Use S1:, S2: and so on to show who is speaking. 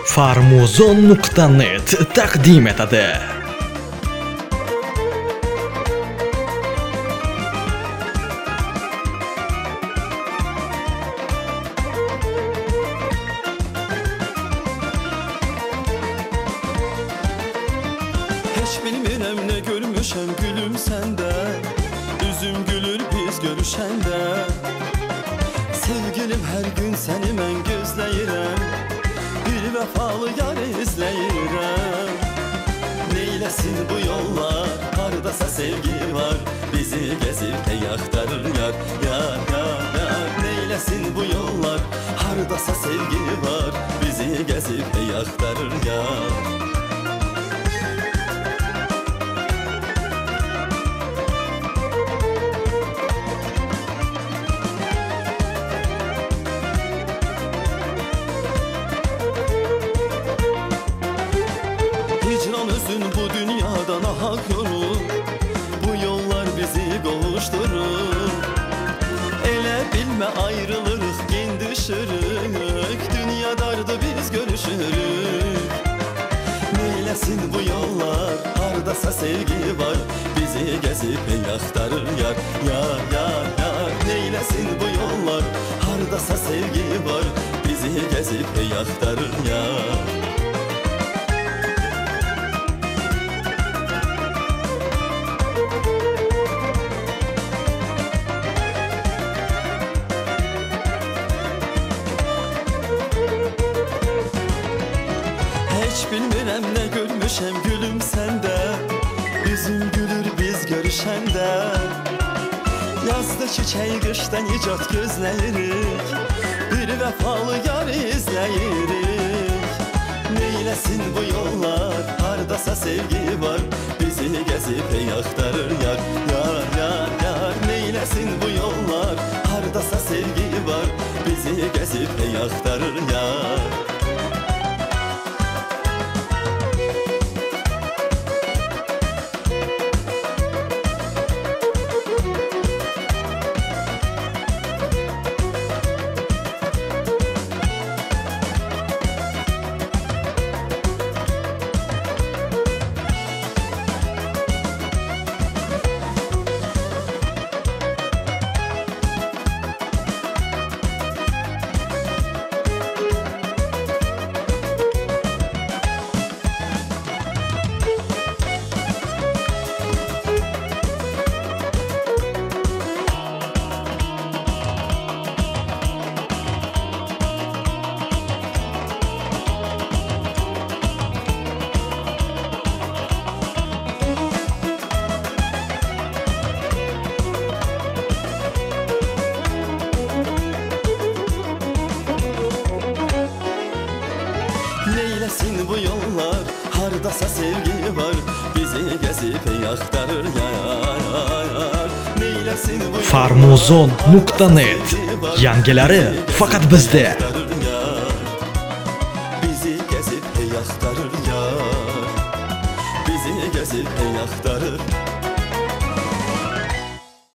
S1: Farmuzon.net taqdim etadi.
S2: Hiç bilmirəm ne görmüşəm gülüm səndə. Üzüm gülür biz görüşəndə. Sevgilim hər gün səni mən gözləyirəm. Bir vəfalı yar izləyirəm. Neyləsin bu yollar, haradasa sevgi var. Bizi gezib hey axtarır yar, yar, yar, yar. Neyləsin bu yollar, haradasa sevgi var. Bizi gezib hey axtarır yar. Hicran özün bu dünyadan ahak yolu. Bu yollar bizi qovuşturur. Elə bilmə ayrılırıq, gen düşürük. Dünya dardı biz görüşürük. Neyləsin bu yollar, haradasa sevgi var. Bizi gezib hey axtarır yar, yar, yar, yar. Neyləsin bu yollar, haradasa sevgi var. Bizi gezib hey axtarır yar. Hiç bilmirəm ne görmüşəm gülüm səndə. Üzüm gülür biz görüşəndə. Yazda çiçək, qışda nicat gözləyirik. Bir vəfalı yar izləyirik. Neyləsin bu yollar, haradasa sevgi var. Bizi gezib hey axtarır yar, yar, yar, yar. Neyləsin bu yollar, haradasa sevgi var. Bizi gezib hey axtarır yar. Neyləsin bu yollar, haradasa sevgi var. Bizi gezib hey axtarır yar. Neyləsin bu yollar,
S1: Farmuzon.net yangilari faqat bizda.